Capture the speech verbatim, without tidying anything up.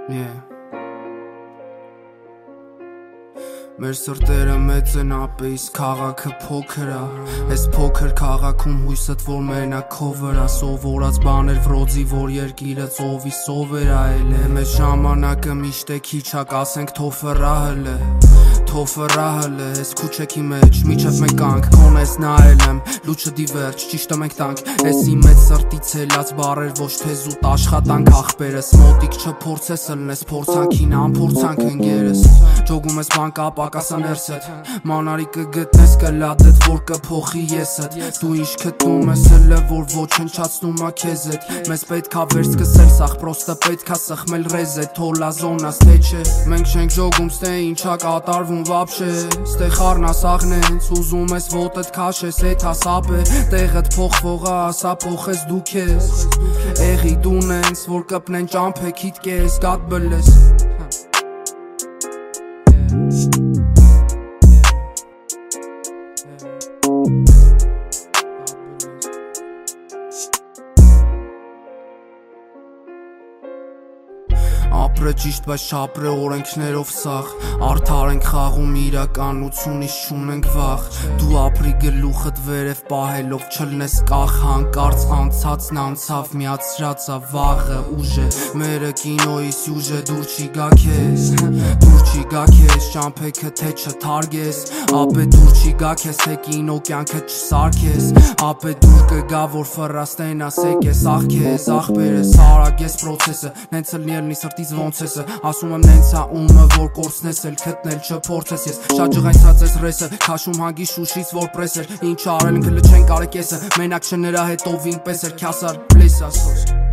Yeah. Մեր սրտերը մեծ են ապե, իսկ քաղաքը փոքր ա։ Այս փոքր քաղաքում հույսդ որ մենակ քո վրա սովորած բաներ վրոձի, որ երկիրը ծովի սովեր ա էլ է։ Մեր ժամանակը միշտ է քիչ ա, կասենք թոֆըրա հլը Թոֆըրա հլը, այս քուչեքի մեջ միջև մենք կանք, կոնես նայել եմ, լուչը դիվերջ, ճիշտը մենք տանք։ Էսի մեծ սրտից ելած բարեր, ոչ թե զուտ աշխատանք ախպերս, մոտիկ չփորձես ըլնես փորձանքին, անփորձանք ընկերս։ Ջոգում ես բանկա պակասա ներսդ, մանարի կգտնես կլադդ, որ կփոխի եսդ։ Դու ինչ գտնում ես ըլը, որ ոչնչացնում ա քեզ հետ։ Մեզ պետք ա վեր սկսել սաղ, պրոստը պետք ա սխմել ռեզետ, թոլա զոնաս թե չէ։ Մենք չենք ջոգում, ստե ինչա կատարվում վաբշե, ստե խառնաս աղնենց, ուզում ես ոտդ քաշես, էդ հասապ է, տեղդ փոխվող ա, ասա փոխես դու քեզ։ Էղի դունենց, որ կպնեն ճամփեքիդ կես, գատ բլես։ Ապրը ճիշտ, բայց չապրե օրենքներով սաղ, արդար ենք խաղում իրականությունից չունենք վախ։ Դու ապրի գլուխդ վերև պահելով, չլնես կախ, հանկարծ անցածն անցավ, միացրած ա վաղը ուժը։ Մերը կինոյի սյուժե դուր չի գա քեզ, դուր չի գա քեզ, ճամփեքը թե չթարգես, ապե դուր չի գա քեզ, թե կինո կյանքը չսարքես, ապե դուր կգա, որ ֆռաստենաս եկես, ախ քեզ, ախպերս, արագես պրոցեսը, նենց էլ նիելնի սրտից ոնց եսը, ասում եմ նենց ա ումը, որ կորցնես էլ քտնել չփորձես ես, շատ ջղայնցած ես ռեսը, քաշում հանգի շուշից որ պրես էր, ինչ արել ընկլը չեն կարեք եսը, մենակ չնրա հետովին պես էր քյասար պլես ասոց։